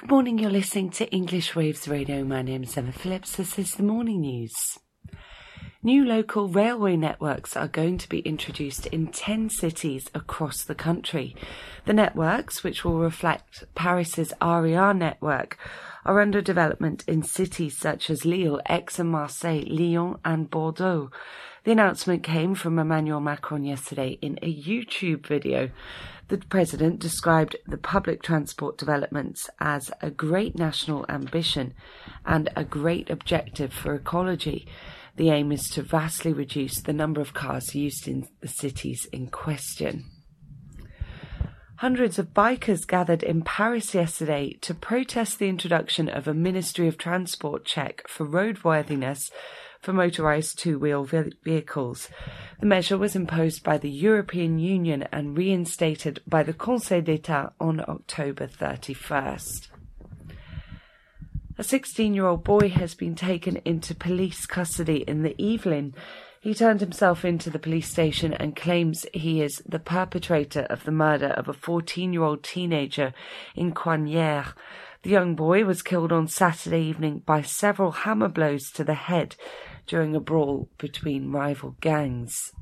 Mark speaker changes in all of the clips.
Speaker 1: Good morning, you're listening to English Waves Radio. My name is Emma Phillips. This is the morning news. New local railway networks are going to be introduced in 10 cities across the country. The networks, which will reflect Paris's RER network, are under development in cities such as Lille, Aix and Marseille, Lyon and Bordeaux. The announcement came from Emmanuel Macron yesterday in a YouTube video. The president described the public transport developments as a great national ambition and a great objective for ecology. The aim is to vastly reduce the number of cars used in the cities in question. Hundreds of bikers gathered in Paris yesterday to protest the introduction of a Ministry of Transport check for roadworthiness for motorised two-wheel vehicles. The measure was imposed by the European Union and reinstated by the Conseil d'État on October 31st. A 16-year-old boy has been taken into police custody in the Yvelines. He turned himself into the police station and claims he is the perpetrator of the murder of a 14-year-old teenager in Coignères. The young boy was killed on Saturday evening by several hammer blows to the head during a brawl between rival gangs.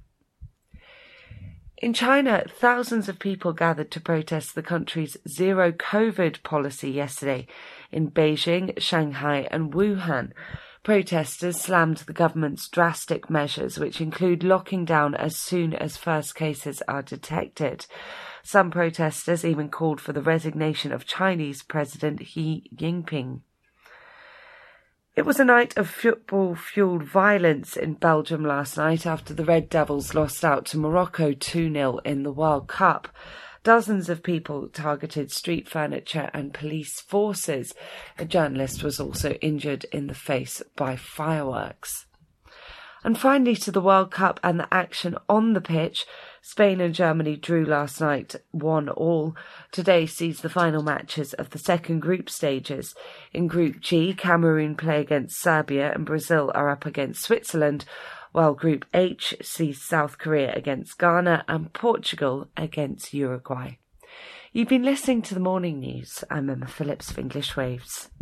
Speaker 1: In China, thousands of people gathered to protest the country's zero-COVID policy yesterday in Beijing, Shanghai and Wuhan. Protesters slammed the government's drastic measures, which include locking down as soon as first cases are detected. Some protesters even called for the resignation of Chinese President Xi Jinping. It was a night of football-fueled violence in Belgium last night after the Red Devils lost out to Morocco 2-0 in the World Cup. Dozens of people targeted street furniture and police forces. A journalist was also injured in the face by fireworks. And finally, to the World Cup and the action on the pitch. Spain and Germany drew last night 1-1. Today sees the final matches of the second group stages. In Group G, Cameroon play against Serbia and Brazil are up against Switzerland, while Group H sees South Korea against Ghana and Portugal against Uruguay. You've been listening to the morning news. I'm Emma Phillips of English Waves.